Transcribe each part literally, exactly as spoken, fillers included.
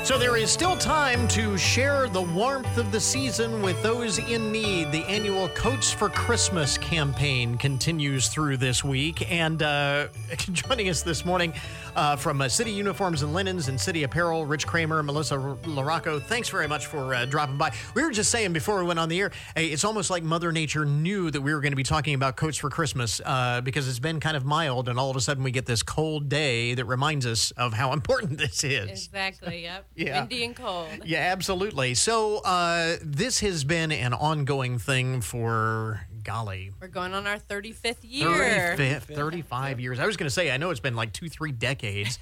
So there is still time to share the warmth of the season with those in need. The annual Coats for Christmas campaign continues through this week. And uh, joining us this morning uh, from uh, City Uniforms and Linens and City Apparel, Rich Kramer, Melissa LaRocco, thanks very much for uh, dropping by. We were just saying before we went on the air, hey, it's almost like Mother Nature knew that we were going to be talking about Coats for Christmas uh, because it's been kind of mild, and all of a sudden we get this cold day that reminds us of how important this is. Exactly, yep. Yeah. Windy and cold. Yeah, absolutely. So uh, this has been an ongoing thing for, golly, We're going on our thirty-fifth year. thirty-fifth, thirty-five years. I was going to say, I know it's been like two, three decades.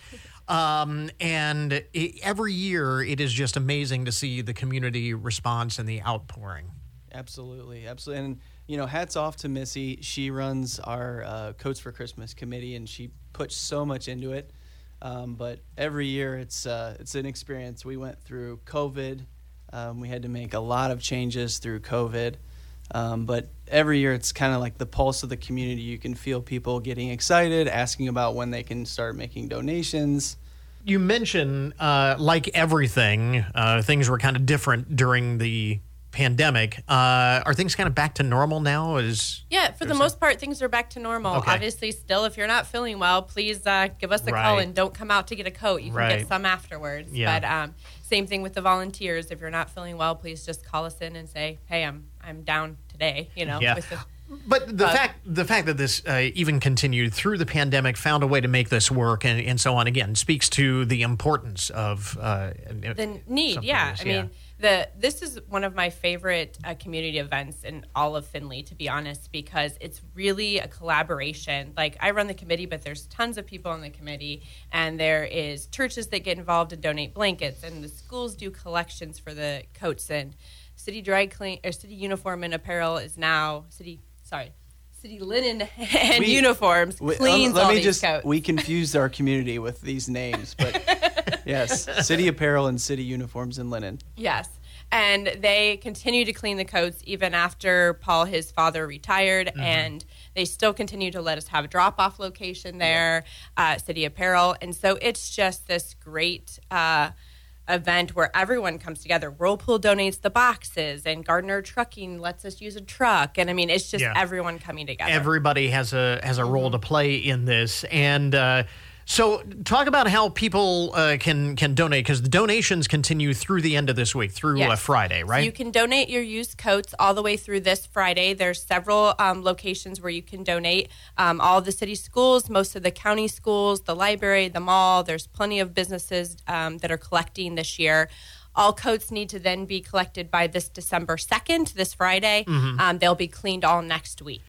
um, and it, every year it is just amazing to see the community response and the outpouring. Absolutely, absolutely. And, you know, hats off to Missy. She runs our uh, Coats for Christmas committee, and she puts so much into it. Um, but every year it's uh, it's an experience. We went through COVID. Um, we had to make a lot of changes through COVID. Um, but every year it's kind of like the pulse of the community. You can feel people getting excited, asking about when they can start making donations. You mentioned, uh, like everything, uh, things were kind of different during the pandemic. Uh, are things kind of back to normal now? Is Yeah, for the most part, things are back to normal. Okay. Obviously, still, if you're not feeling well, please uh, give us a Right. call and don't come out to get a coat. You can Right. get some afterwards. Yeah. But um, same thing with the volunteers. If you're not feeling well, please just call us in and say, hey, I'm I'm down today, you know. Yeah. With the, But the Uh, fact the fact that this uh, even continued through the pandemic, found a way to make this work, and, and so on, again, speaks to the importance of uh, the need, something yeah. like this, I mean, the this is one of my favorite uh, community events in all of Findlay, to be honest, because it's really a collaboration. Like, I run the committee, but there's tons of people on the committee, and there is churches that get involved and donate blankets, and the schools do collections for the coats, and City Dry Clean or City Uniform and Apparel is now City. Sorry. City Linen and We- Uniforms We- cleans um, let all me these just, coats. We confused our community with these names, but yes, City Apparel and City Uniforms and Linen. Yes. And they continue to clean the coats even after Paul, his father, retired. Mm-hmm. And they still continue to let us have a drop-off location there, uh, City Apparel. And so it's just this great uh, event where everyone comes together. Whirlpool donates the boxes, and Gardner Trucking lets us use a truck. And, I mean, it's just Yeah. everyone coming together. everybody has a has a role to play in this. And uh, so talk about how people uh, can can donate, because the donations continue through the end of this week, through Yes. uh, Friday, right? So you can donate your used coats all the way through this Friday. There's several um, locations where you can donate. Um, all the city schools, most of the county schools, the library, the mall. There's plenty of businesses um, that are collecting this year. All coats need to then be collected by this December second, this Friday. Um, they'll be cleaned all next week.